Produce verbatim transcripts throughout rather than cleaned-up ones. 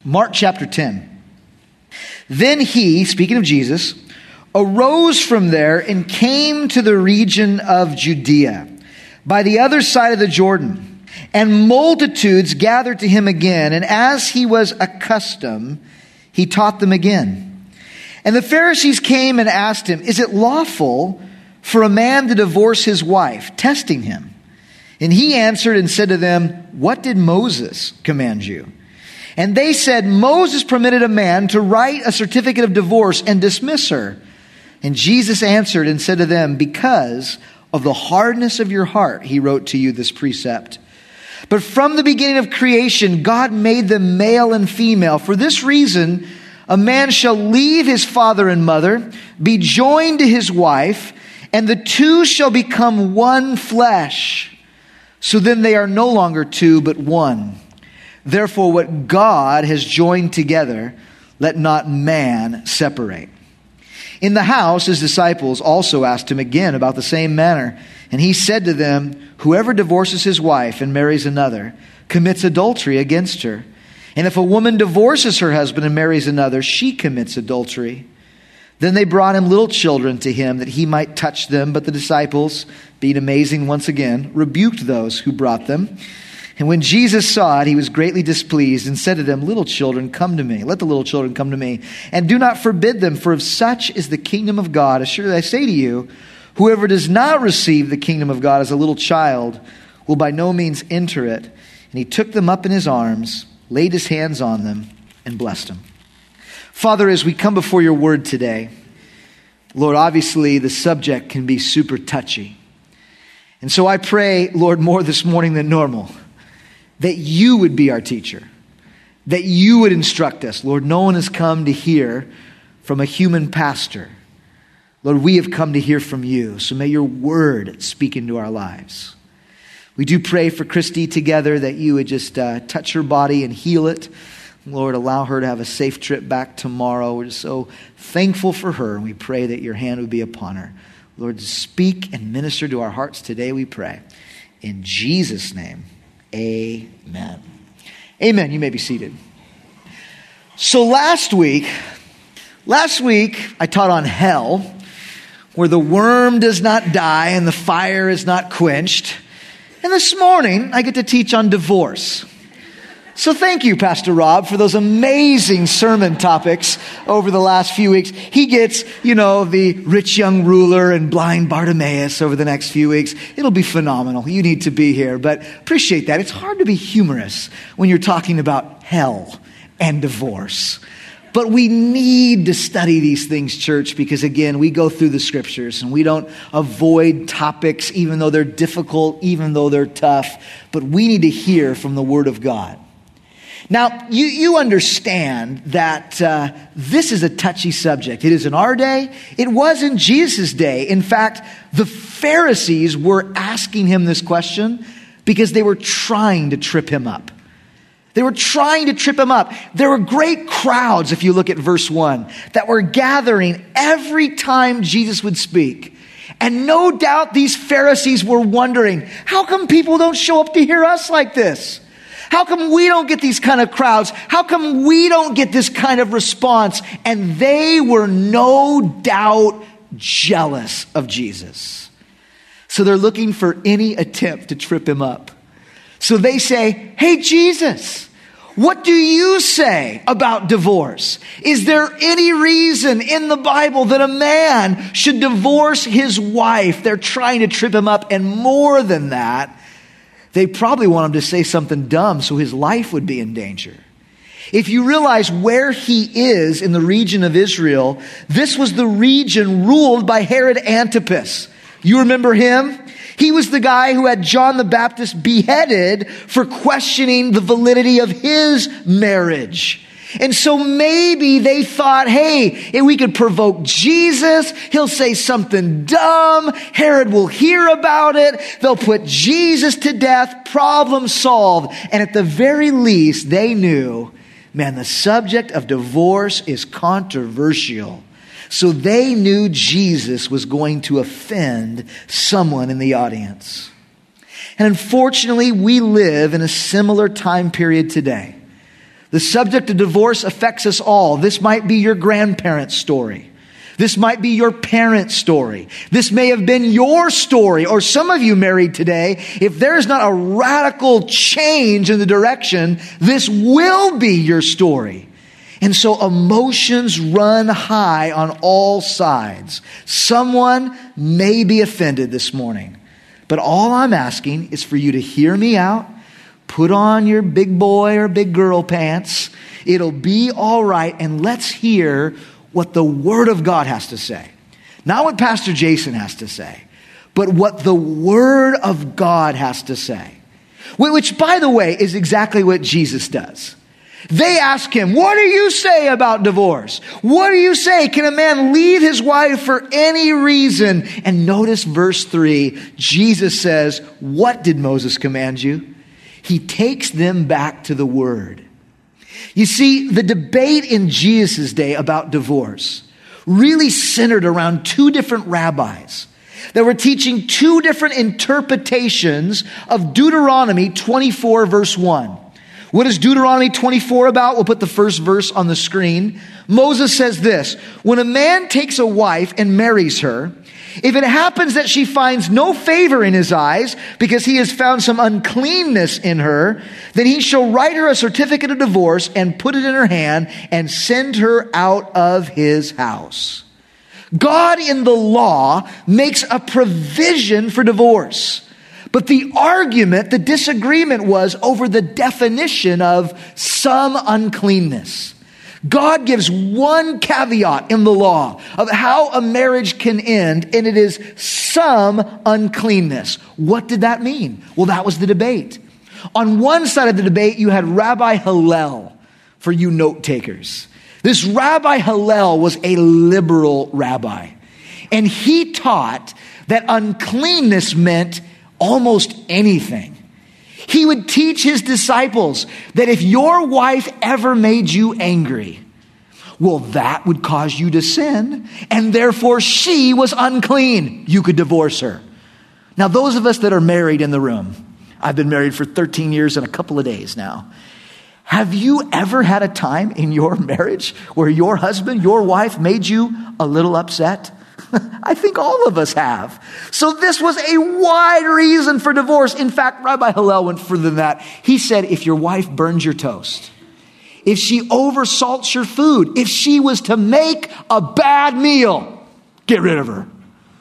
Mark chapter ten. Then he, speaking of Jesus, arose from there and came to the region of Judea, by the other side of the Jordan. And multitudes gathered to him again, and as he was accustomed, he taught them again. And the Pharisees came and asked him, "Is it lawful for a man to divorce his wife?" testing him. And he answered and said to them, "What did Moses command you?" And they said, "Moses permitted a man to write a certificate of divorce and dismiss her." And Jesus answered and said to them, "Because of the hardness of your heart, he wrote to you this precept. But from the beginning of creation, God made them male and female. For this reason, a man shall leave his father and mother, be joined to his wife, and the two shall become one flesh. So then they are no longer two, but one. Therefore, what God has joined together, let not man separate." In the house, his disciples also asked him again about the same matter. And he said to them, "Whoever divorces his wife and marries another commits adultery against her. And if a woman divorces her husband and marries another, she commits adultery." Then they brought him little children to him that he might touch them. But the disciples, being amazing once again, rebuked those who brought them. And when Jesus saw it, he was greatly displeased and said to them, "Little children, come to me. Let the little children come to me. And do not forbid them, for of such is the kingdom of God. Assuredly I say to you, whoever does not receive the kingdom of God as a little child will by no means enter it." And he took them up in his arms, laid his hands on them, and blessed them. Father, as we come before your word today, Lord, obviously the subject can be super touchy. And so I pray, Lord, more this morning than normal, that you would be our teacher, that you would instruct us. Lord, no one has come to hear from a human pastor. Lord, we have come to hear from you. So may your word speak into our lives. We do pray for Christy together that you would just uh, touch her body and heal it. Lord, allow her to have a safe trip back tomorrow. We're just so thankful for her, and we pray that your hand would be upon her. Lord, speak and minister to our hearts today, we pray. In Jesus' name, amen. Amen. You may be seated. So last week, last week I taught on hell, where the worm does not die and the fire is not quenched. And this morning I get to teach on divorce. So thank you, Pastor Rob, for those amazing sermon topics over the last few weeks. He gets, you know, the rich young ruler and blind Bartimaeus over the next few weeks. It'll be phenomenal. You need to be here, but appreciate that. It's hard to be humorous when you're talking about hell and divorce. But we need to study these things, church, because again, we go through the scriptures and we don't avoid topics even though they're difficult, even though they're tough, but we need to hear from the Word of God. Now, you, you understand that uh, this is a touchy subject. It is in our day. It was in Jesus' day. In fact, the Pharisees were asking him this question because they were trying to trip him up. They were trying to trip him up. There were great crowds, if you look at verse one, that were gathering every time Jesus would speak. And no doubt these Pharisees were wondering, how come people don't show up to hear us like this? How come we don't get these kind of crowds? How come we don't get this kind of response? And they were no doubt jealous of Jesus. So they're looking for any attempt to trip him up. So they say, "Hey, Jesus, what do you say about divorce? Is there any reason in the Bible that a man should divorce his wife?" They're trying to trip him up. And more than that, they probably want him to say something dumb so his life would be in danger. If you realize where he is in the region of Israel, this was the region ruled by Herod Antipas. You remember him? He was the guy who had John the Baptist beheaded for questioning the validity of his marriage. And so maybe they thought, hey, if we could provoke Jesus, he'll say something dumb. Herod will hear about it. They'll put Jesus to death. Problem solved. And at the very least, they knew, man, the subject of divorce is controversial. So they knew Jesus was going to offend someone in the audience. And unfortunately, we live in a similar time period today. The subject of divorce affects us all. This might be your grandparents' story. This might be your parents' story. This may have been your story, or some of you married today. If there's not a radical change in the direction, this will be your story. And so emotions run high on all sides. Someone may be offended this morning, but all I'm asking is for you to hear me out. Put on your big boy or big girl pants. It'll be all right, and let's hear what the Word of God has to say. Not what Pastor Jason has to say, but what the Word of God has to say. Which, by the way, is exactly what Jesus does. They ask him, what do you say about divorce? What do you say? Can a man leave his wife for any reason? And notice verse three, Jesus says, what did Moses command you? He takes them back to the Word. You see, the debate in Jesus' day about divorce really centered around two different rabbis that were teaching two different interpretations of Deuteronomy twenty-four, verse one. What is Deuteronomy twenty-four about? We'll put the first verse on the screen. Moses says this, when a man takes a wife and marries her, if it happens that she finds no favor in his eyes because he has found some uncleanness in her, then he shall write her a certificate of divorce and put it in her hand and send her out of his house. God in the law makes a provision for divorce. But the argument, the disagreement was over the definition of some uncleanness. God gives one caveat in the law of how a marriage can end, and it is some uncleanness. What did that mean? Well, that was the debate. On one side of the debate, you had Rabbi Hillel, for you note takers. This Rabbi Hillel was a liberal rabbi, and he taught that uncleanness meant almost anything. He would teach his disciples that if your wife ever made you angry, well, that would cause you to sin, and therefore she was unclean. You could divorce her. Now, those of us that are married in the room, I've been married for thirteen years and a couple of days now. Have you ever had a time in your marriage where your husband, your wife made you a little upset? I think all of us have. So this was a wide reason for divorce. In fact, Rabbi Hillel went further than that. He said, if your wife burns your toast, if she oversalts your food, if she was to make a bad meal, get rid of her.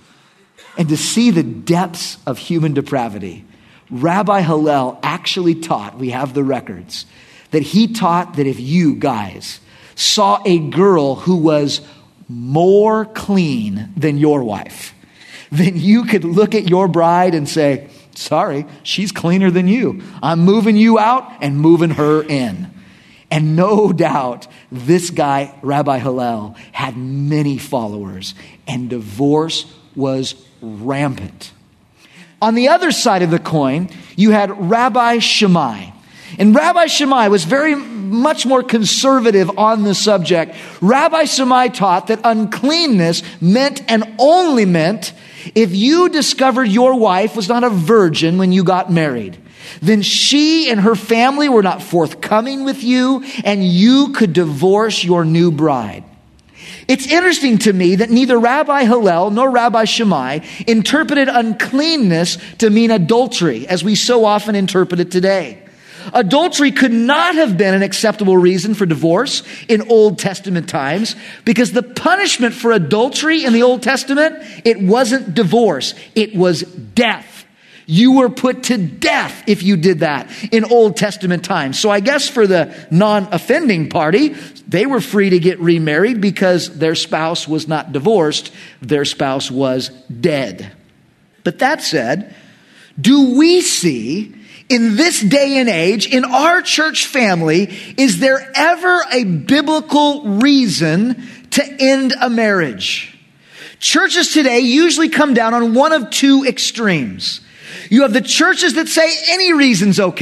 And to see the depths of human depravity, Rabbi Hillel actually taught, we have the records, that he taught that if you guys saw a girl who was more clean than your wife, then you could look at your bride and say, sorry, she's cleaner than you. I'm moving you out and moving her in. And no doubt this guy, Rabbi Hillel, had many followers, and divorce was rampant. On the other side of the coin, you had Rabbi Shammai. And Rabbi Shammai was very much more conservative on the subject. Rabbi Shammai taught that uncleanness meant and only meant if you discovered your wife was not a virgin when you got married, then she and her family were not forthcoming with you, and you could divorce your new bride. It's interesting to me that neither Rabbi Hillel nor Rabbi Shammai interpreted uncleanness to mean adultery, as we so often interpret it today. Adultery could not have been an acceptable reason for divorce in Old Testament times, because the punishment for adultery in the Old Testament, it wasn't divorce, it was death. You were put to death if you did that in Old Testament times. So I guess for the non-offending party, they were free to get remarried because their spouse was not divorced, their spouse was dead. But that said, do we see in this day and age, in our church family, is there ever a biblical reason to end a marriage? Churches today usually come down on one of two extremes. You have the churches that say any reason's okay.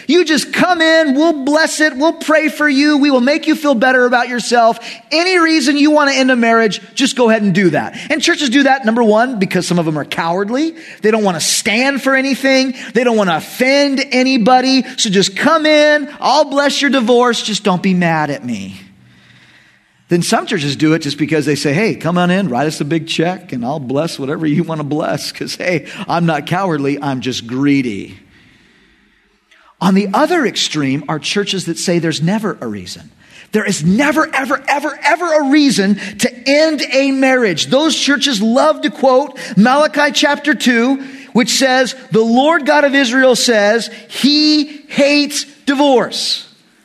You just come in, we'll bless it, we'll pray for you, we will make you feel better about yourself. Any reason you want to end a marriage, just go ahead and do that. And churches do that, number one, because some of them are cowardly. They don't want to stand for anything. They don't want to offend anybody. So just come in, I'll bless your divorce, just don't be mad at me. Then some churches do it just because they say, hey, come on in, write us a big check, and I'll bless whatever you want to bless. Because, hey, I'm not cowardly, I'm just greedy. On the other extreme are churches that say there's never a reason. There is never, ever, ever, ever a reason to end a marriage. Those churches love to quote Malachi chapter two, which says, the Lord God of Israel says, he hates divorce.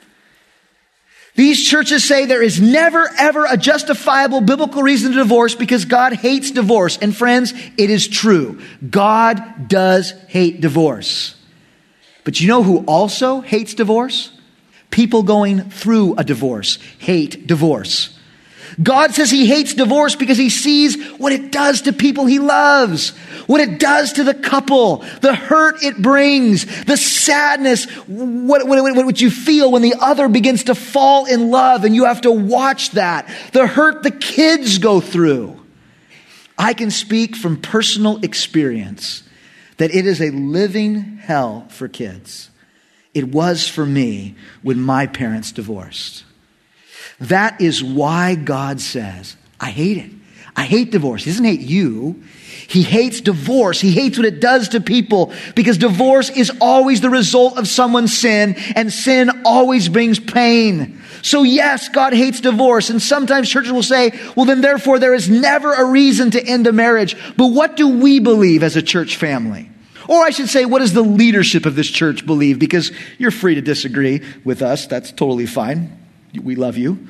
These churches say there is never, ever a justifiable biblical reason to divorce because God hates divorce. And friends, it is true. God does hate divorce. But you know who also hates divorce? People going through a divorce hate divorce. God says he hates divorce because he sees what it does to people he loves, what it does to the couple, the hurt it brings, the sadness, what, what, what you feel when the other begins to fall in love and you have to watch that, the hurt the kids go through. I can speak from personal experience that it is a living hell for kids. It was for me when my parents divorced. That is why God says, I hate it. I hate divorce. He doesn't hate you. He hates divorce. He hates what it does to people because divorce is always the result of someone's sin, and sin always brings pain. So yes, God hates divorce. And sometimes churches will say, well, then therefore there is never a reason to end a marriage. But what do we believe as a church family? Or I should say, what does the leadership of this church believe? Because you're free to disagree with us. That's totally fine. We love you.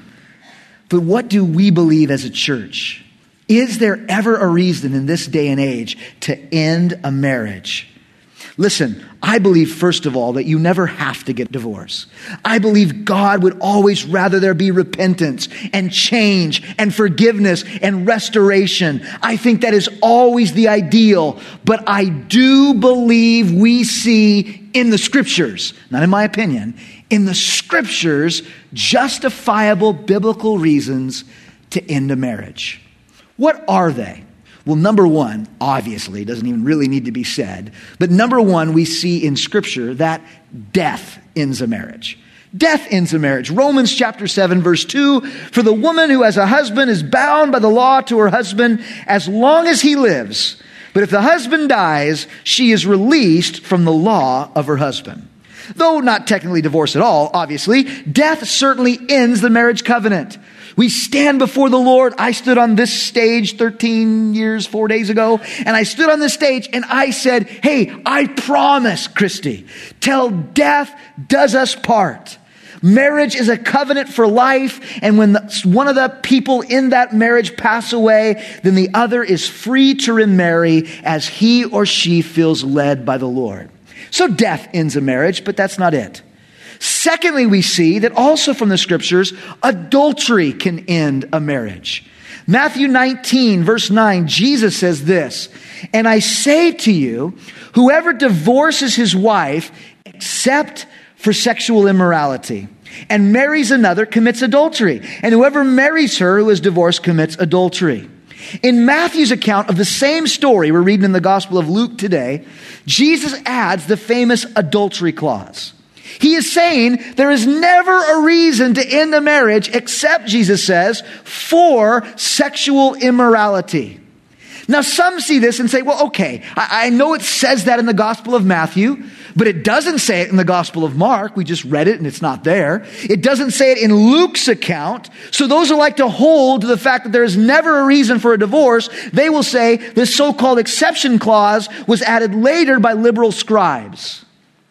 But what do we believe as a church? Is there ever a reason in this day and age to end a marriage? Listen, I believe, first of all, that you never have to get a divorce. I believe God would always rather there be repentance and change and forgiveness and restoration. I think that is always the ideal. But I do believe we see in the scriptures, not in my opinion, in the scriptures, justifiable biblical reasons to end a marriage. What are they? Well, number one, obviously, doesn't even really need to be said. But number one, we see in Scripture that death ends a marriage. Death ends a marriage. Romans chapter seven, verse two, for the woman who has a husband is bound by the law to her husband as long as he lives. But if the husband dies, she is released from the law of her husband. Though not technically divorced at all, obviously, death certainly ends the marriage covenant. We stand before the Lord. I stood on this stage thirteen years, four days ago, and I stood on this stage and I said, hey, I promise, Christy, till death does us part. Marriage is a covenant for life, and when the, one of the people in that marriage pass away, then the other is free to remarry as he or she feels led by the Lord. So death ends a marriage, but that's not it. Secondly, we see that also from the scriptures, adultery can end a marriage. Matthew nineteen, verse nine, Jesus says this, and I say to you, whoever divorces his wife, except for sexual immorality, and marries another, commits adultery. And whoever marries her who is divorced commits adultery. In Matthew's account of the same story we're reading in the Gospel of Luke today, Jesus adds the famous adultery clause. He is saying there is never a reason to end a marriage except, Jesus says, for sexual immorality. Now, some see this and say, well, okay, I, I know it says that in the Gospel of Matthew, but it doesn't say it in the Gospel of Mark. We just read it and it's not there. It doesn't say it in Luke's account. So those who like to hold to the fact that there is never a reason for a divorce, they will say this so-called exception clause was added later by liberal scribes.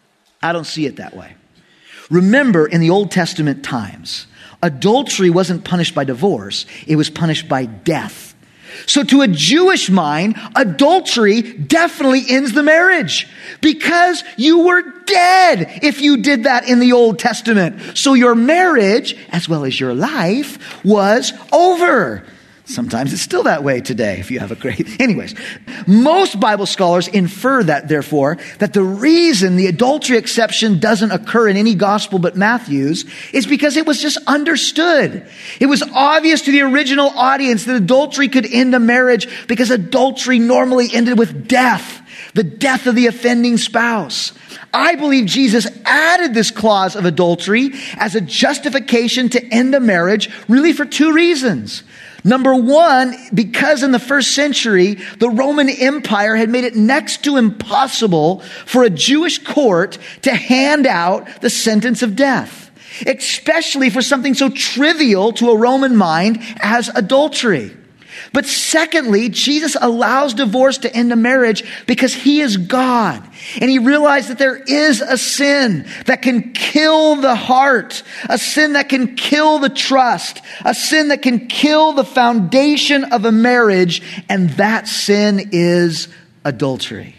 I don't see it that way. Remember, in the Old Testament times, adultery wasn't punished by divorce. It was punished by death. So to a Jewish mind, adultery definitely ends the marriage because you were dead if you did that in the Old Testament. So your marriage, as well as your life, was over. Sometimes it's still that way today if you have a great... Anyways, most Bible scholars infer that, therefore, that the reason the adultery exception doesn't occur in any gospel but Matthew's is because it was just understood. It was obvious to the original audience that adultery could end a marriage because adultery normally ended with death, the death of the offending spouse. I believe Jesus added this clause of adultery as a justification to end a marriage, really for two reasons. Number one, because in the first century, the Roman Empire had made it next to impossible for a Jewish court to hand out the sentence of death, especially for something so trivial to a Roman mind as adultery. But secondly, Jesus allows divorce to end a marriage because he is God. And he realized that there is a sin that can kill the heart, a sin that can kill the trust, a sin that can kill the foundation of a marriage, and that sin is adultery.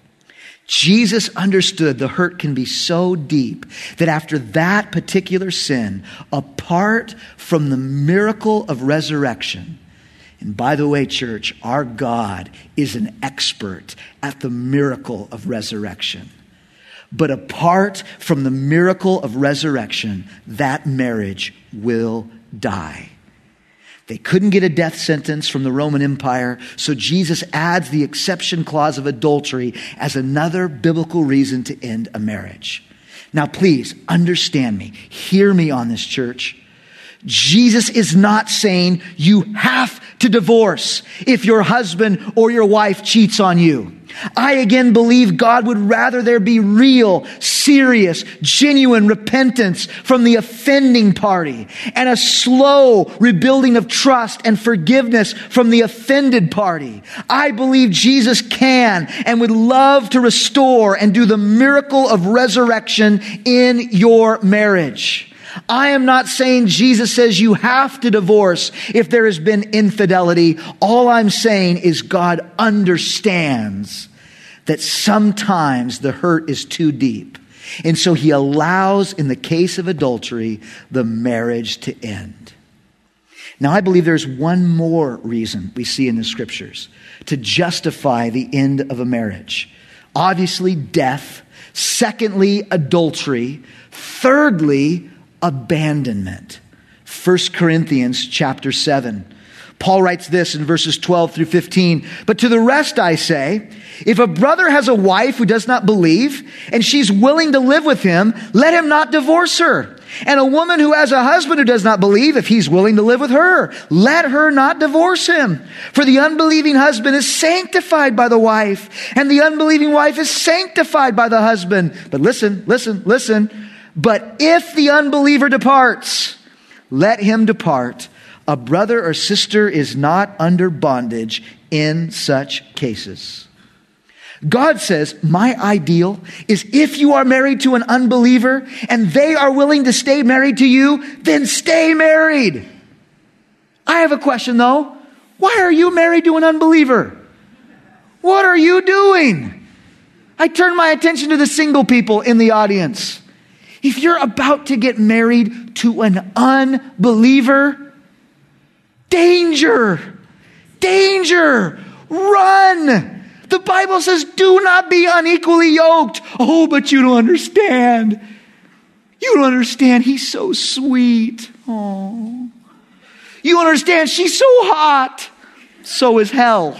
Jesus understood the hurt can be so deep that after that particular sin, apart from the miracle of resurrection, and by the way, church, our God is an expert at the miracle of resurrection. But apart from the miracle of resurrection, that marriage will die. They couldn't get a death sentence from the Roman Empire, so Jesus adds the exception clause of adultery as another biblical reason to end a marriage. Now, please understand me. Hear me on this, church. Jesus is not saying you have to divorce if your husband or your wife cheats on you. I again believe God would rather there be real, serious, genuine repentance from the offending party and a slow rebuilding of trust and forgiveness from the offended party. I believe Jesus can and would love to restore and do the miracle of resurrection in your marriage. I am not saying Jesus says you have to divorce if there has been infidelity. All I'm saying is God understands that sometimes the hurt is too deep. And so he allows, in the case of adultery, the marriage to end. Now, I believe there's one more reason we see in the scriptures to justify the end of a marriage. Obviously, death. Secondly, adultery. Thirdly, abandonment. First Corinthians chapter seven. Paul writes this in verses twelve through fifteen. But to the rest I say, if a brother has a wife who does not believe, and she's willing to live with him, let him not divorce her. And a woman who has a husband who does not believe, if he's willing to live with her, let her not divorce him. For the unbelieving husband is sanctified by the wife, and the unbelieving wife is sanctified by the husband. But listen, listen, listen. But if the unbeliever departs, let him depart. A brother or sister is not under bondage in such cases. God says, my ideal is if you are married to an unbeliever and they are willing to stay married to you, then stay married. I have a question though. Why are you married to an unbeliever? What are you doing? I turn my attention to the single people in the audience. If you're about to get married to an unbeliever, danger, danger, run. The Bible says, do not be unequally yoked. Oh, but you don't understand. You don't understand. He's so sweet. Oh, you don't understand. She's so hot. So is hell.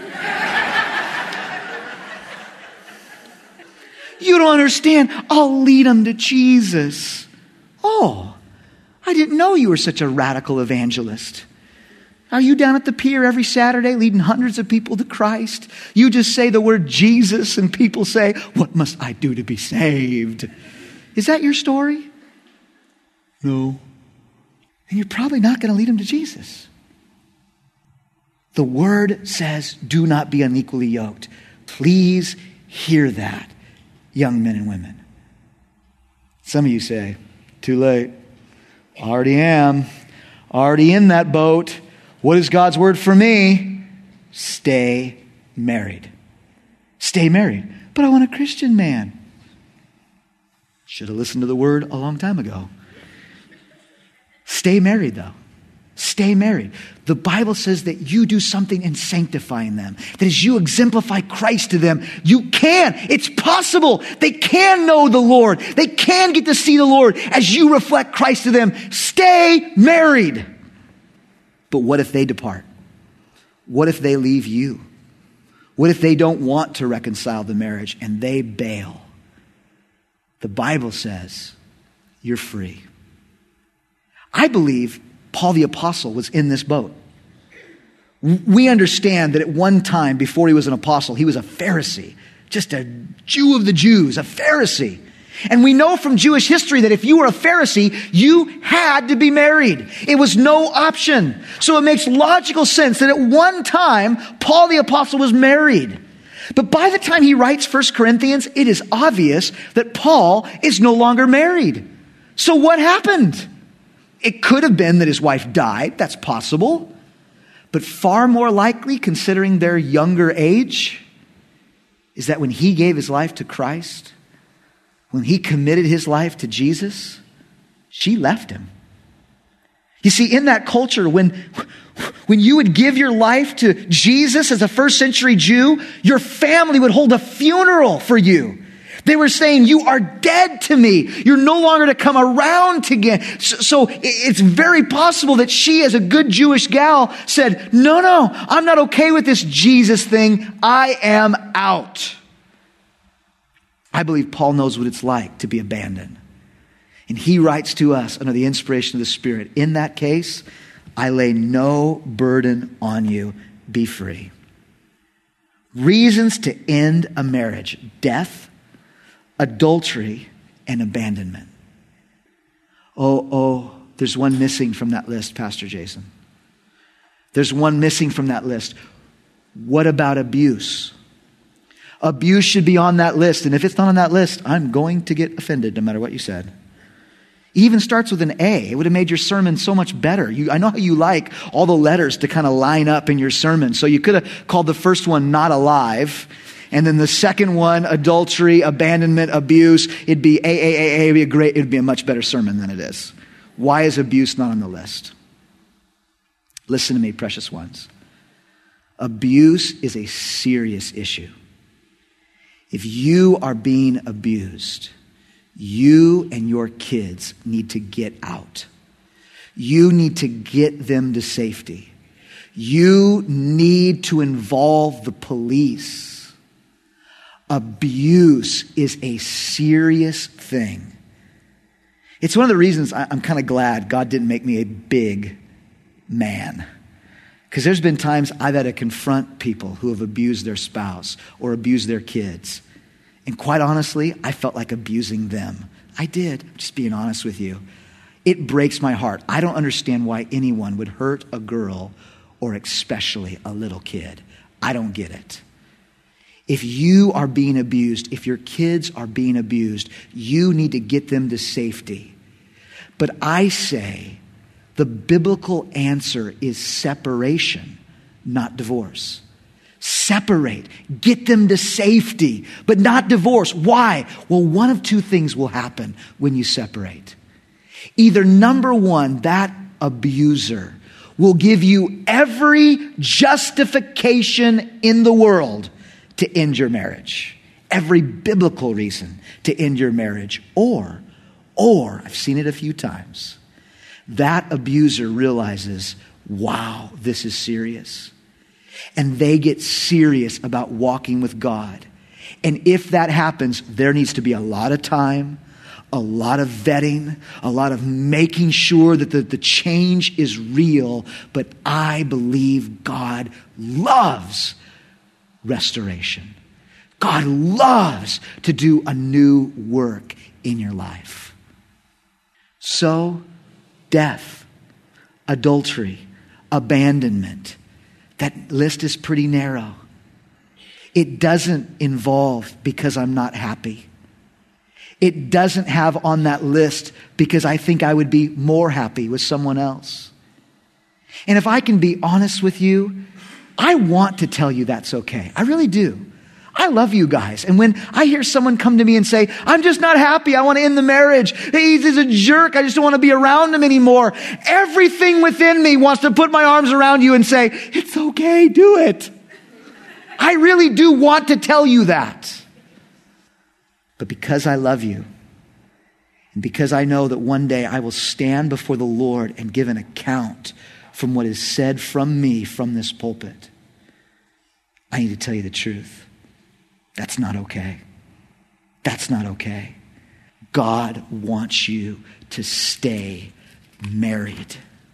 You don't understand. I'll lead them to Jesus. Oh, I didn't know you were such a radical evangelist. Are you down at the pier every Saturday leading hundreds of people to Christ? You just say the word Jesus and people say, what must I do to be saved? Is that your story? No. And you're probably not going to lead them to Jesus. The word says, do not be unequally yoked. Please hear that, young men and women. Some of you say, too late. Already am. Already in that boat. What is God's word for me? Stay married. Stay married. But I want a Christian man. Should have listened to the word a long time ago. Stay married though. Stay stay married. The Bible says that you do something in sanctifying them. That as you exemplify Christ to them, you can. It's possible. They can know the Lord. They can get to see the Lord as you reflect Christ to them. Stay married. But what if they depart? What if they leave you? What if they don't want to reconcile the marriage and they bail? The Bible says you're free. I believe Paul the Apostle was in this boat. We understand that at one time before he was an apostle, he was a Pharisee, just a Jew of the Jews, a Pharisee. And we know from Jewish history that if you were a Pharisee, you had to be married. It was no option. So it makes logical sense that at one time, Paul the Apostle was married. But by the time he writes First Corinthians, it is obvious that Paul is no longer married. So what happened? It could have been that his wife died. That's possible. But far more likely, considering their younger age, is that when he gave his life to Christ, when he committed his life to Jesus, she left him. You see, in that culture, when, when you would give your life to Jesus as a first century Jew, your family would hold a funeral for you. They were saying, you are dead to me. You're no longer to come around again. So, so it's very possible that she, as a good Jewish gal, said, no, no, I'm not okay with this Jesus thing. I am out. I believe Paul knows what it's like to be abandoned. And he writes to us under the inspiration of the Spirit, in that case, I lay no burden on you. Be free. Reasons to end a marriage: death, adultery, and abandonment. Oh, oh, there's one missing from that list, Pastor Jason. There's one missing from that list. What about abuse? Abuse should be on that list. And if it's not on that list, I'm going to get offended no matter what you said. It even starts with an A. It would have made your sermon so much better. You, I know how you like all the letters to kind of line up in your sermon. So you could have called the first one Not Alive. And then the second one, adultery, abandonment, abuse. It'd be A, A, A, A. It'd be a great, it'd be a much better sermon than it is. Why is abuse not on the list? Listen to me, precious ones. Abuse is a serious issue. If you are being abused, you and your kids need to get out. You need to get them to safety. You need to involve the police. Abuse is a serious thing. It's one of the reasons I'm kind of glad God didn't make me a big man. Because there's been times I've had to confront people who have abused their spouse or abused their kids. And quite honestly, I felt like abusing them. I did, just being honest with you. It breaks my heart. I don't understand why anyone would hurt a girl or especially a little kid. I don't get it. If you are being abused, if your kids are being abused, you need to get them to safety. But I say the biblical answer is separation, not divorce. Separate. Get them to safety, but not divorce. Why? Well, one of two things will happen when you separate. Either number one, that abuser will give you every justification in the world to end your marriage. Every biblical reason to end your marriage. Or, or, I've seen it a few times, that abuser realizes, wow, this is serious. And they get serious about walking with God. And if that happens, there needs to be a lot of time, a lot of vetting, a lot of making sure that the, the change is real. But I believe God loves restoration. God loves to do a new work in your life. So, death, adultery, abandonment. That list is pretty narrow. It doesn't involve because I'm not happy. It doesn't have on that list because I think I would be more happy with someone else. And if I can be honest with you, I want to tell you that's okay. I really do. I love you guys. And when I hear someone come to me and say, I'm just not happy, I want to end the marriage, he's a jerk, I just don't want to be around him anymore, everything within me wants to put my arms around you and say, it's okay, do it. I really do want to tell you that. But because I love you, and because I know that one day I will stand before the Lord and give an account from what is said from me from this pulpit, I need to tell you the truth. That's not okay. That's not okay. God wants you to stay married.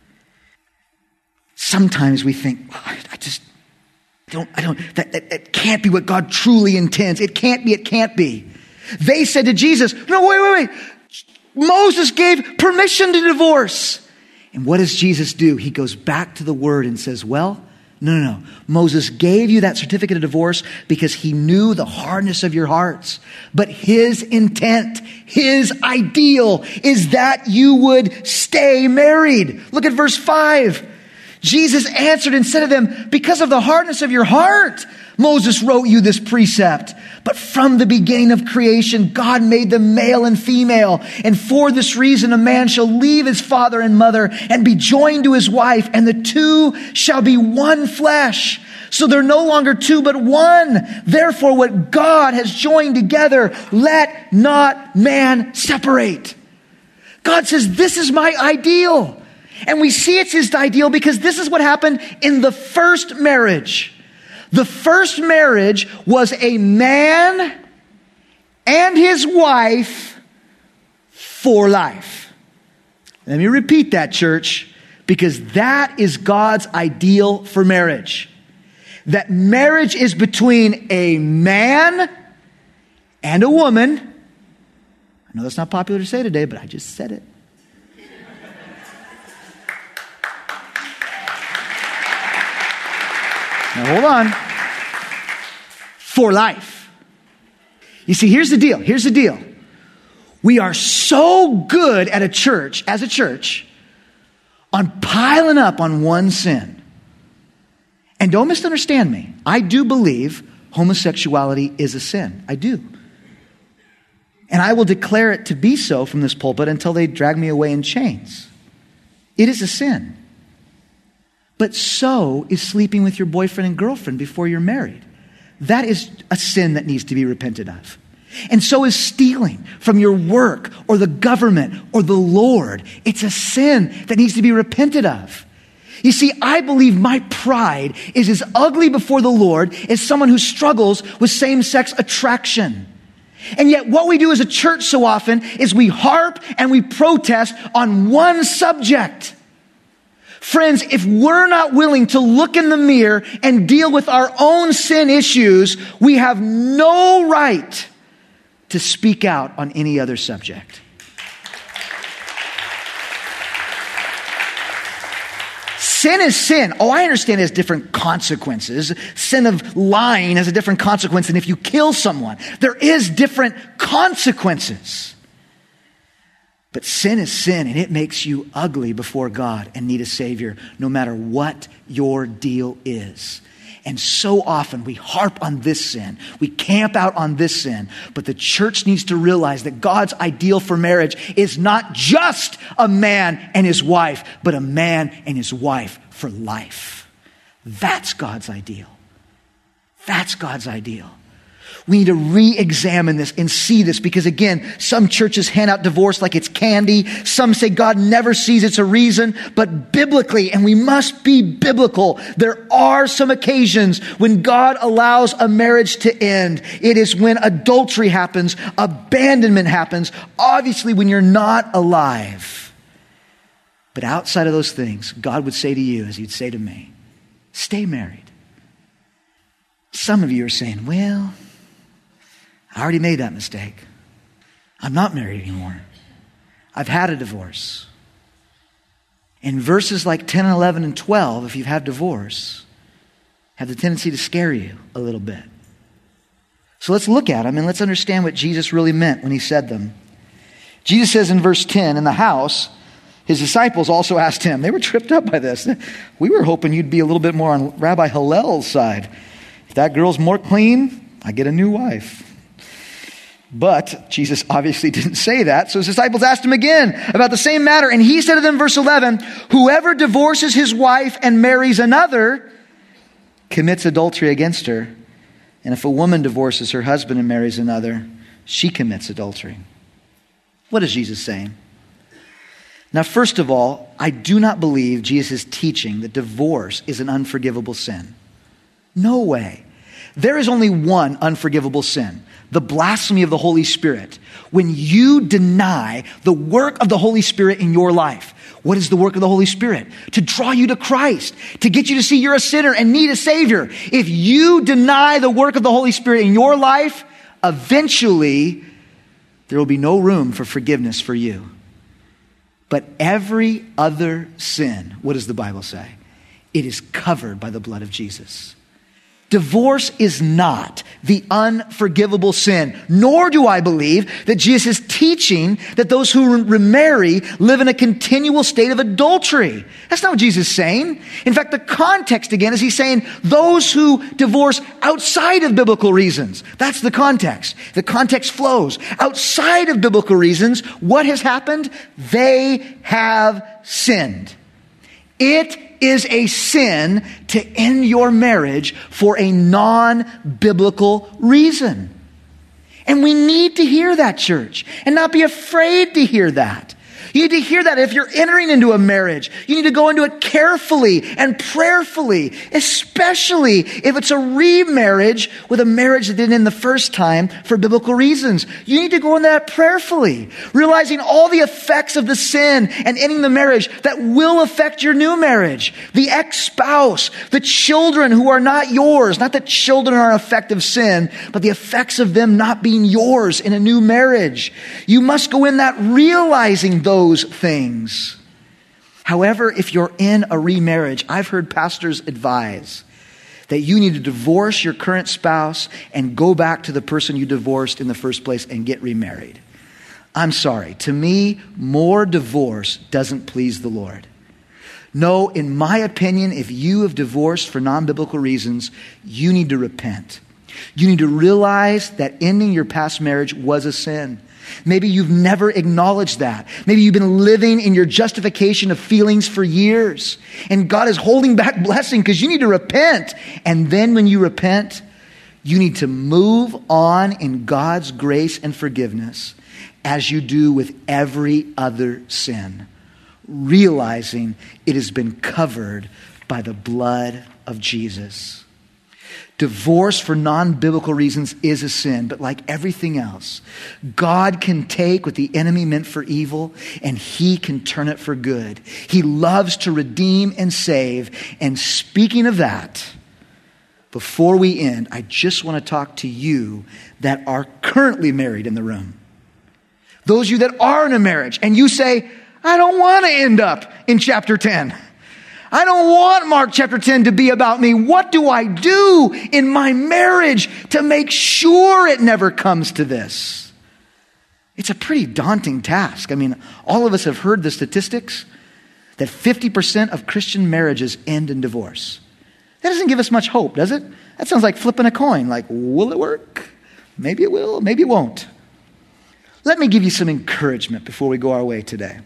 Sometimes we think, oh, I just I don't, I don't, that, that, that can't be what God truly intends. It can't be, it can't be. They said to Jesus, no, wait, wait, wait. Moses gave permission to divorce. And what does Jesus do? He goes back to the word and says, well, no, no, no. Moses gave you that certificate of divorce because he knew the hardness of your hearts. But his intent, his ideal is that you would stay married. Look at verse five. Jesus answered and said to them, because of the hardness of your heart, Moses wrote you this precept. But from the beginning of creation, God made them male and female. And for this reason, a man shall leave his father and mother and be joined to his wife, and the two shall be one flesh. So they're no longer two, but one. Therefore, what God has joined together, let not man separate. God says, this is my ideal. And we see it's his ideal because this is what happened in the first marriage. The first marriage was a man and his wife for life. Let me repeat that, church, because that is God's ideal for marriage. That marriage is between a man and a woman. I know that's not popular to say today, but I just said it. Now hold on. For life. You see, here's the deal. Here's the deal. We are so good at a church, as a church, on piling up on one sin. And don't misunderstand me. I do believe homosexuality is a sin. I do. And I will declare it to be so from this pulpit until they drag me away in chains. It is a sin. But so is sleeping with your boyfriend and girlfriend before you're married. That is a sin that needs to be repented of. And so is stealing from your work or the government or the Lord. It's a sin that needs to be repented of. You see, I believe my pride is as ugly before the Lord as someone who struggles with same-sex attraction. And yet what we do as a church so often is we harp and we protest on one subject. Friends, if we're not willing to look in the mirror and deal with our own sin issues, we have no right to speak out on any other subject. Sin is sin. Oh, I understand it has different consequences. Sin of lying has a different consequence than if you kill someone. There is different consequences. But sin is sin, and it makes you ugly before God and need a Savior, no matter what your deal is. And so often we harp on this sin. We camp out on this sin. But the church needs to realize that God's ideal for marriage is not just a man and his wife, but a man and his wife for life. That's God's ideal. That's God's ideal. We need to re-examine this and see this because, again, some churches hand out divorce like it's candy. Some say God never sees it's a reason. But biblically, and we must be biblical, there are some occasions when God allows a marriage to end. It is when adultery happens, abandonment happens, obviously when you're not alive. But outside of those things, God would say to you, as he'd say to me, stay married. Some of you are saying, well, I already made that mistake. I'm not married anymore. I've had a divorce. And verses like ten and eleven and twelve, if you've had divorce, have the tendency to scare you a little bit. So let's look at them and let's understand what Jesus really meant when he said them. Jesus says in verse ten, in the house, his disciples also asked him. They were tripped up by this. We were hoping you'd be a little bit more on Rabbi Hillel's side. If that girl's more clean, I get a new wife. But Jesus obviously didn't say that. So his disciples asked him again about the same matter. And he said to them, verse eleven, whoever divorces his wife and marries another commits adultery against her. And if a woman divorces her husband and marries another, she commits adultery. What is Jesus saying? Now, first of all, I do not believe Jesus is teaching that divorce is an unforgivable sin. No way. There is only one unforgivable sin, the blasphemy of the Holy Spirit. When you deny the work of the Holy Spirit in your life. What is the work of the Holy Spirit? To draw you to Christ, to get you to see you're a sinner and need a Savior. If you deny the work of the Holy Spirit in your life, eventually there will be no room for forgiveness for you. But every other sin, what does the Bible say? It is covered by the blood of Jesus. Divorce is not the unforgivable sin, nor do I believe that Jesus is teaching that those who remarry live in a continual state of adultery. That's not what Jesus is saying. In fact, the context again is he's saying those who divorce outside of biblical reasons. That's the context. The context flows. Outside of biblical reasons, what has happened? They have sinned. It is a sin to end your marriage for a non-biblical reason. And we need to hear that, church, and not be afraid to hear that. You need to hear that if you're entering into a marriage. You need to go into it carefully and prayerfully, especially if it's a remarriage with a marriage that didn't end the first time for biblical reasons. You need to go into that prayerfully, realizing all the effects of the sin and ending the marriage that will affect your new marriage. The ex-spouse, the children who are not yours, not that children are an effect of sin, but the effects of them not being yours in a new marriage. You must go in that realizing those things. However, if you're in a remarriage, I've heard pastors advise that you need to divorce your current spouse and go back to the person you divorced in the first place and get remarried. I'm sorry. To me, more divorce doesn't please the Lord. No, in my opinion, if you have divorced for non-biblical reasons, you need to repent. You need to realize that ending your past marriage was a sin. Maybe you've never acknowledged that. Maybe you've been living in your justification of feelings for years. And God is holding back blessing because you need to repent. And then when you repent, you need to move on in God's grace and forgiveness as you do with every other sin, realizing it has been covered by the blood of Jesus. Divorce for non-biblical reasons is a sin, but like everything else, God can take what the enemy meant for evil and he can turn it for good. He loves to redeem and save. And speaking of that, before we end, I just want to talk to you that are currently married in the room. Those of you that are in a marriage and you say, I don't want to end up in chapter ten. I don't want Mark chapter ten to be about me. What do I do in my marriage to make sure it never comes to this? It's a pretty daunting task. I mean, all of us have heard the statistics that fifty percent of Christian marriages end in divorce. That doesn't give us much hope, does it? That sounds like flipping a coin. Like, will it work? Maybe it will, maybe it won't. Let me give you some encouragement before we go our way today.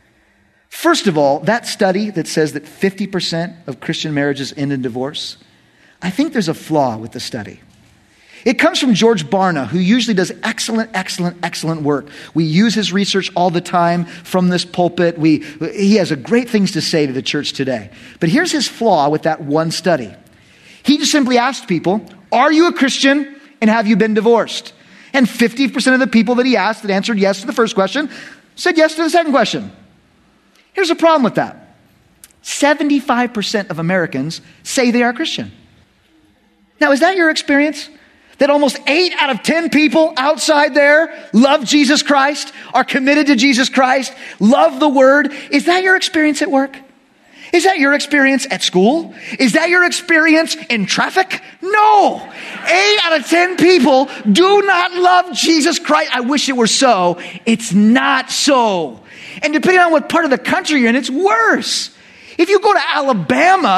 First of all, that study that says that fifty percent of Christian marriages end in divorce, I think there's a flaw with the study. It comes from George Barna, who usually does excellent, excellent, excellent work. We use his research all the time from this pulpit. We, he has a great things to say to the church today. But here's his flaw with that one study. He just simply asked people, are you a Christian and have you been divorced? And fifty percent of the people that he asked that answered yes to the first question said yes to the second question. Here's a problem with that. seventy-five percent of Americans say they are Christian. Now, is that your experience? That almost eight out of ten people outside there love Jesus Christ, are committed to Jesus Christ, love the Word. Is that your experience at work? Is that your experience at school? Is that your experience in traffic? No. Eight out of ten people do not love Jesus Christ. I wish it were so. It's not so. And depending on what part of the country you're in, it's worse. If you go to Alabama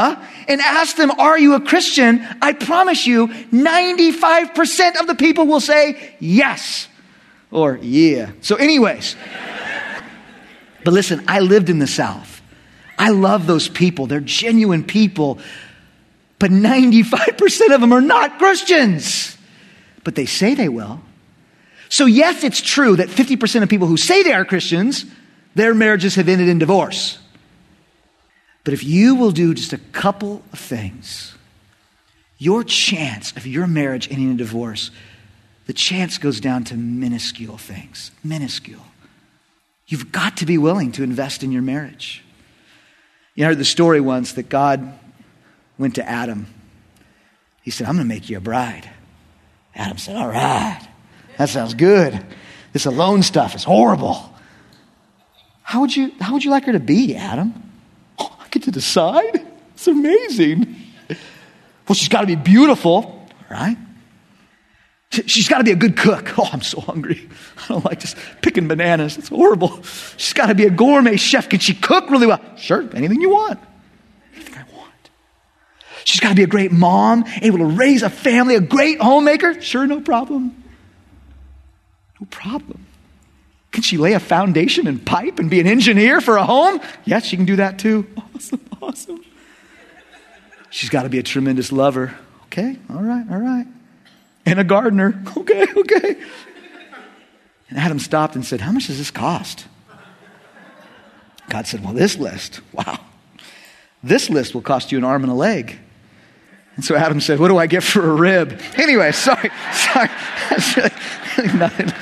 and ask them, are you a Christian? I promise you, ninety-five percent of the people will say yes or yeah. So anyways, but listen, I lived in the South. I love those people. They're genuine people, but ninety-five percent of them are not Christians, but they say they will. So yes, it's true that fifty percent of people who say they are Christians, their marriages have ended in divorce. But if you will do just a couple of things, your chance of your marriage ending in divorce, the chance goes down to minuscule things. Minuscule. You've got to be willing to invest in your marriage. You know, I heard the story once that God went to Adam. He said, I'm going to make you a bride. Adam said, all right, that sounds good. This alone stuff is horrible. How would you, how would you like her to be, Adam? Oh, I get to decide? It's amazing. Well, she's got to be beautiful, all right? She's got to be a good cook. Oh, I'm so hungry. I don't like just picking bananas. It's horrible. She's got to be a gourmet chef. Can she cook really well? Sure, anything you want. Anything I want. She's got to be a great mom, able to raise a family, a great homemaker. Sure, no problem. No problem. Can she lay a foundation and pipe and be an engineer for a home? Yes, she can do that too. Awesome, awesome. She's got to be a tremendous lover. Okay, all right, all right. And a gardener. Okay, okay. And Adam stopped and said, how much does this cost? God said, well, this list, wow. This list will cost you an arm and a leg. And so Adam said, what do I get for a rib? Anyway, sorry, sorry. That's really, really nothing.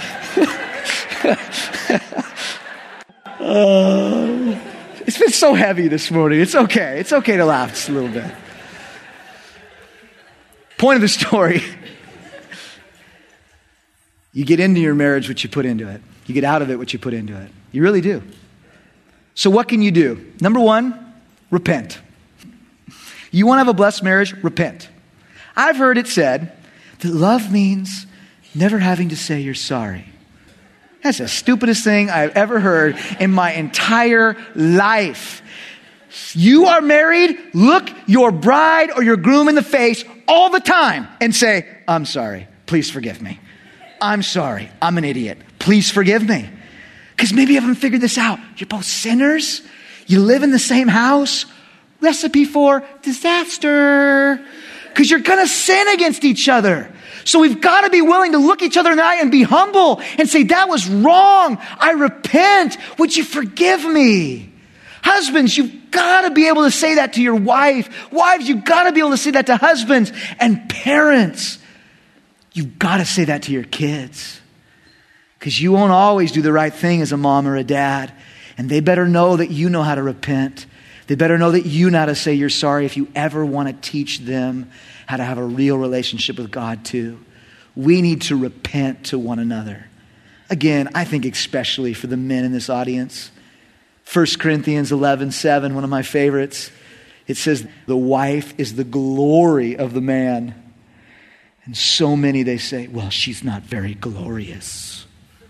uh, it's been so heavy this morning. It's okay. It's okay to laugh just a little bit. Point of the story. You get into your marriage what you put into it. You get out of it what you put into it. You really do. So what can you do? Number one, repent. You want to have a blessed marriage? Repent. I've heard it said that love means never having to say you're sorry. That's the stupidest thing I've ever heard in my entire life. You are married, look your bride or your groom in the face all the time and say, I'm sorry, please forgive me. I'm sorry, I'm an idiot. Please forgive me. Because maybe you haven't figured this out. You're both sinners. You live in the same house. Recipe for disaster. Because you're going to sin against each other. So we've got to be willing to look each other in the eye and be humble and say, that was wrong. I repent. Would you forgive me? Husbands, you've got to be able to say that to your wife. Wives, you've got to be able to say that to husbands. And parents, you've got to say that to your kids. Because you won't always do the right thing as a mom or a dad. And they better know that you know how to repent. They better know that you know how to say you're sorry if you ever want to teach them how to have a real relationship with God too. We need to repent to one another. Again, I think especially for the men in this audience. First Corinthians eleven seven, one of my favorites. It says, the wife is the glory of the man. And so many, they say, well, she's not very glorious.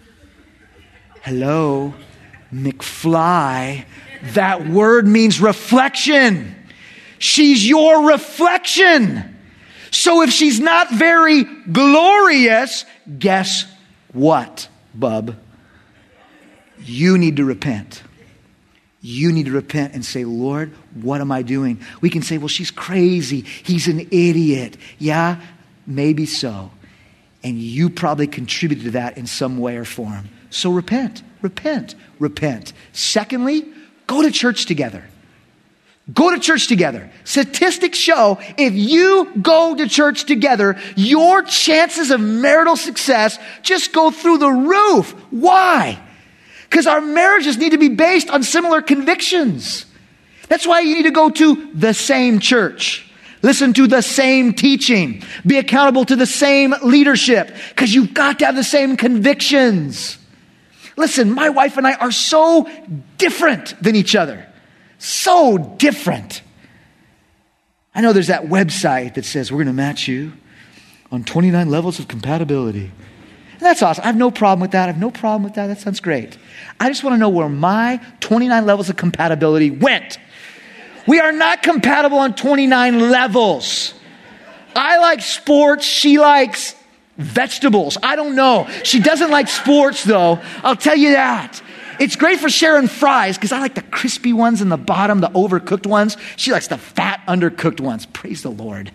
Hello, McFly. That word means reflection. She's your reflection. So if she's not very glorious, guess what, bub? You need to repent. You need to repent and say, Lord, what am I doing? We can say, well, she's crazy. He's an idiot. Yeah, maybe so. And you probably contributed to that in some way or form. So repent, repent, repent. Secondly, go to church together. Go to church together. Statistics show if you go to church together, your chances of marital success just go through the roof. Why? Because our marriages need to be based on similar convictions. That's why you need to go to the same church. Listen to the same teaching. Be accountable to the same leadership. Because you've got to have the same convictions. Listen, my wife and I are so different than each other. So different. I know there's that website that says we're going to match you on twenty-nine levels of compatibility. And that's awesome. I have no problem with that. I have no problem with that. That sounds great. I just want to know where my twenty-nine levels of compatibility went. We are not compatible on twenty-nine levels. I like sports. She likes vegetables. I don't know. She doesn't like sports though. I'll tell you that. It's great for sharing fries because I like the crispy ones in the bottom, the overcooked ones. She likes the fat, undercooked ones. Praise the Lord.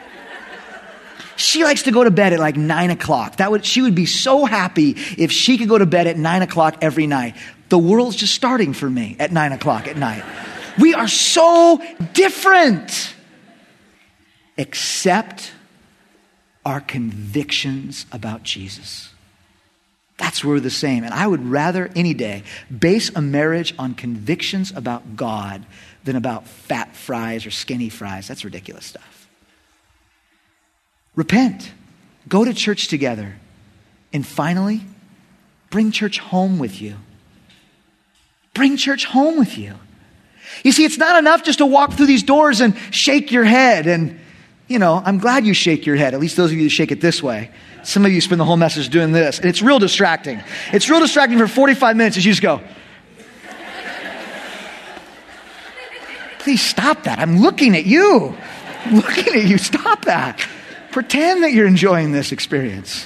She likes to go to bed at like nine o'clock. That would, she would be so happy if she could go to bed at nine o'clock every night. The world's just starting for me at nine o'clock at night. We are so different. Except our convictions about Jesus. That's where we're the same. And I would rather any day base a marriage on convictions about God than about fat fries or skinny fries. That's ridiculous stuff. Repent. Go to church together. And finally, bring church home with you. Bring church home with you. You see, it's not enough just to walk through these doors and shake your head. And, you know, I'm glad you shake your head. At least those of you that shake it this way. Some of you spend the whole message doing this. And it's real distracting. It's real distracting for forty-five minutes as you just go. Please stop that. I'm looking at you. I'm looking at you. Stop that. Pretend that you're enjoying this experience.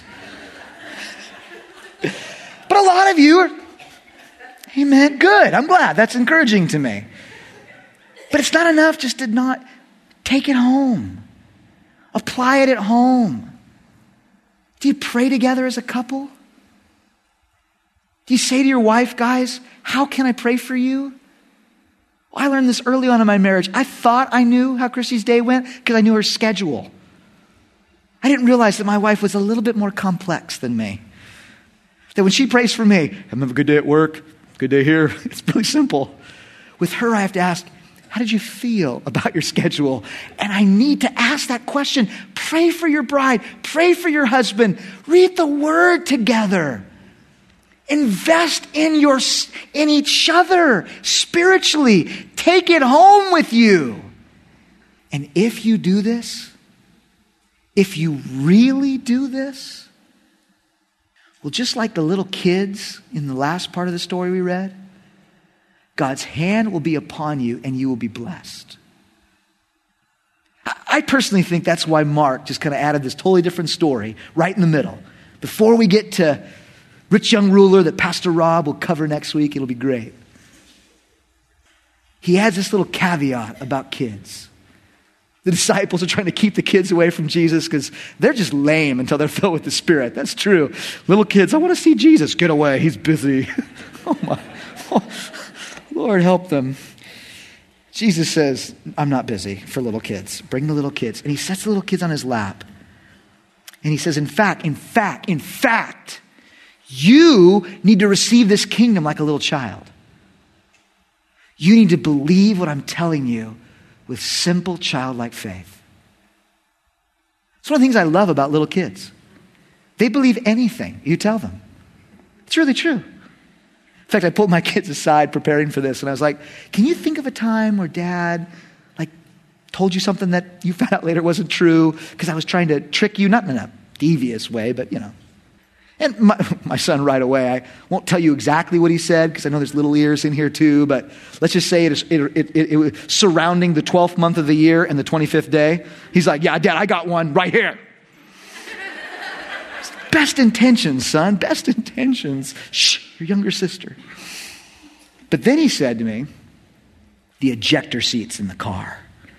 But a lot of you are, amen, good. I'm glad. That's encouraging to me. But it's not enough just to not take it home. Apply it at home. Do you pray together as a couple? Do you say to your wife, guys, how can I pray for you? Well, I learned this early on in my marriage. I thought I knew how Chrissy's day went because I knew her schedule. I didn't realize that my wife was a little bit more complex than me. That when she prays for me, have a good day at work, good day here. It's really simple. With her, I have to ask, how did you feel about your schedule? And I need to ask that question. Pray for your bride. Pray for your husband. Read the word together. Invest in your, in each other spiritually. Take it home with you. And if you do this, if you really do this, well, just like the little kids in the last part of the story we read, God's hand will be upon you and you will be blessed. I personally think that's why Mark just kind of added this totally different story right in the middle. Before we get to rich young ruler that Pastor Rob will cover next week, it'll be great. He adds this little caveat about kids. The disciples are trying to keep the kids away from Jesus because they're just lame until they're filled with the Spirit. That's true. Little kids, I want to see Jesus. Get away. He's busy. Oh my. Oh, Lord, help them. Jesus says, I'm not busy for little kids. Bring the little kids. And he sets the little kids on his lap. And he says, in fact, in fact, in fact, you need to receive this kingdom like a little child. You need to believe what I'm telling you with simple childlike faith. It's one of the things I love about little kids. They believe anything you tell them. It's really true. In fact, I pulled my kids aside preparing for this and I was like, can you think of a time where dad like told you something that you found out later wasn't true because I was trying to trick you, not in a devious way, but you know. And my, my son right away, I won't tell you exactly what he said because I know there's little ears in here too, but let's just say it, is, it, it, it, it was surrounding the twelfth month of the year and the twenty-fifth day. He's like, yeah, Dad, I got one right here. Best intentions, son, best intentions. Shh, your younger sister. But then he said to me, the ejector seat's in the car.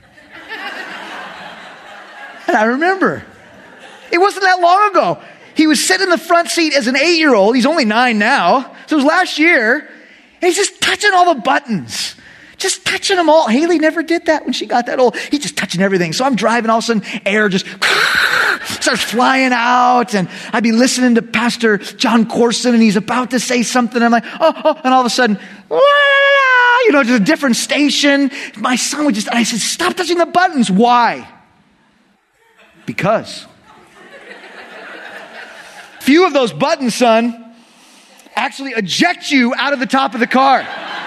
And I remember, it wasn't that long ago. He was sitting in the front seat as an eight-year-old. He's only nine now. So it was last year. And he's just touching all the buttons. Just touching them all. Haley never did that when she got that old. He's just touching everything. So I'm driving, all of a sudden, air just starts flying out. And I'd be listening to Pastor John Corson, and he's about to say something. I'm like, oh, oh. And all of a sudden, you know, just a different station. My son would just, I said, stop touching the buttons. Why? Because. Few of those buttons, son, actually eject you out of the top of the car.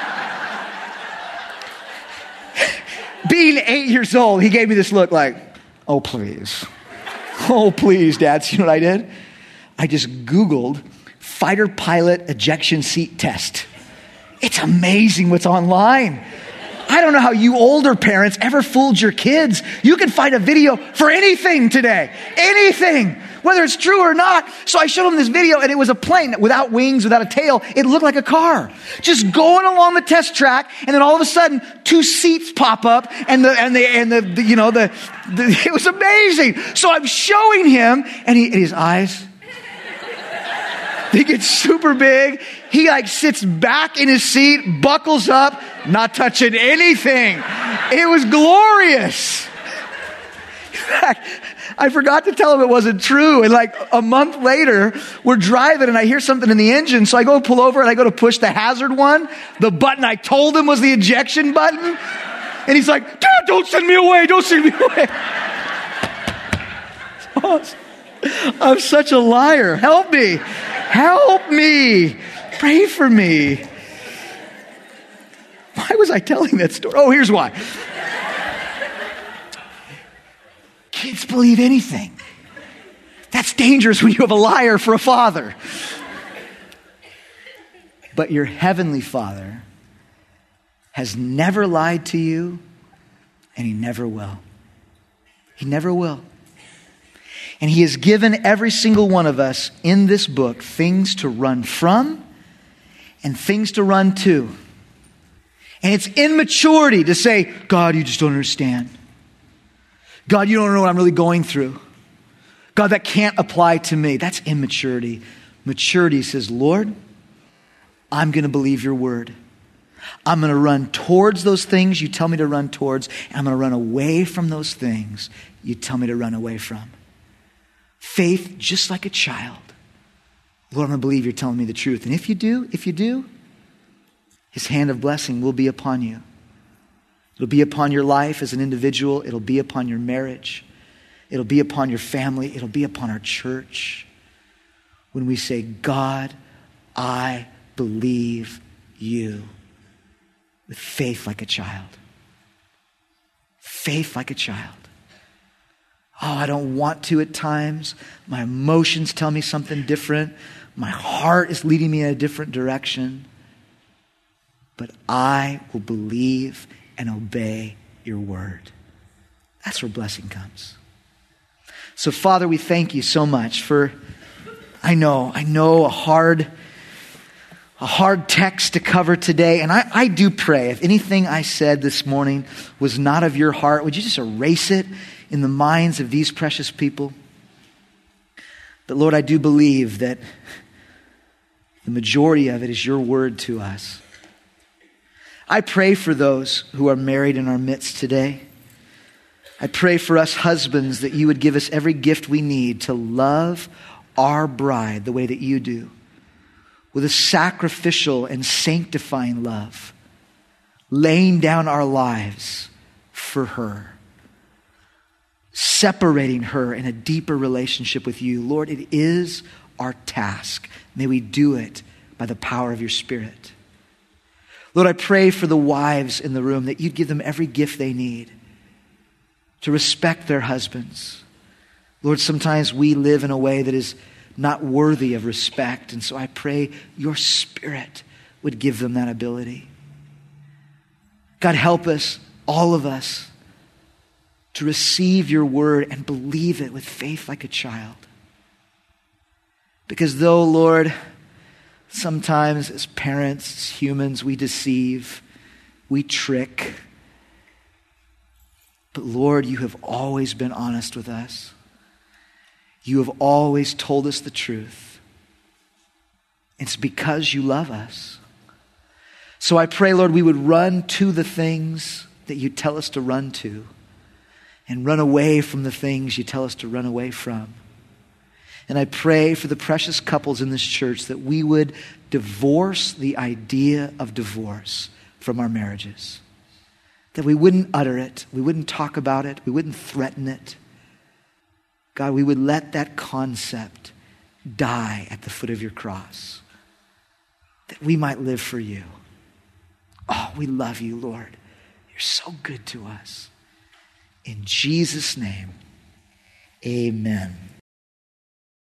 Being eight years old, he gave me this look like, oh, please. Oh, please, Dad. So you know what I did? I just Googled fighter pilot ejection seat test. It's amazing what's online. I don't know how you older parents ever fooled your kids. You can find a video for anything today. Anything. Whether it's true or not. So I showed them this video, and it was a plane without wings, without a tail. It looked like a car. Just going along the test track, and then all of a sudden, two seats pop up, and the, and the, and the, the you know, the, the, it was amazing. So I'm showing him, and, he, and his eyes, they get super big. He like sits back in his seat, buckles up, not touching anything. It was glorious. In fact, I forgot to tell him it wasn't true. And like a month later, we're driving and I hear something in the engine. So I go pull over and I go to push the hazard one. The button I told him was the ejection button. And he's like, Dad, don't send me away. Don't send me away. I'm such a liar. Help me. Help me. Pray for me. Why was I telling that story? Oh, here's why. Kids believe anything. That's dangerous when you have a liar for a father. But your heavenly Father has never lied to you, and he never will. He never will. And he has given every single one of us in this book things to run from and things to run to. And it's immaturity to say, God, you just don't understand. God, you don't know what I'm really going through. God, that can't apply to me. That's immaturity. Maturity says, Lord, I'm going to believe your word. I'm going to run towards those things you tell me to run towards. And I'm going to run away from those things you tell me to run away from. Faith, just like a child. Lord, I'm going to believe you're telling me the truth. And if you do, if you do, his hand of blessing will be upon you. It'll be upon your life as an individual. It'll be upon your marriage. It'll be upon your family. It'll be upon our church. When we say, God, I believe you. With faith like a child. Faith like a child. Oh, I don't want to at times. My emotions tell me something different. My heart is leading me in a different direction. But I will believe and obey your word. That's where blessing comes. So, Father, we thank you so much for, I know, I know a hard, a hard text to cover today. And I, I do pray, if anything I said this morning was not of your heart, would you just erase it in the minds of these precious people? But Lord, I do believe that the majority of it is your word to us. I pray for those who are married in our midst today. I pray for us husbands that you would give us every gift we need to love our bride the way that you do, with a sacrificial and sanctifying love, laying down our lives for her, separating her in a deeper relationship with you. Lord, it is our task. May we do it by the power of your Spirit. Lord, I pray for the wives in the room that you'd give them every gift they need to respect their husbands. Lord, sometimes we live in a way that is not worthy of respect. And so I pray your Spirit would give them that ability. God, help us, all of us, to receive your word and believe it with faith like a child. Because though, Lord, sometimes as parents, as humans, we deceive, we trick. But Lord, you have always been honest with us. You have always told us the truth. It's because you love us. So I pray, Lord, we would run to the things that you tell us to run to and run away from the things you tell us to run away from. And I pray for the precious couples in this church that we would divorce the idea of divorce from our marriages. That we wouldn't utter it. We wouldn't talk about it. We wouldn't threaten it. God, we would let that concept die at the foot of your cross. That we might live for you. Oh, we love you, Lord. You're so good to us. In Jesus' name, amen.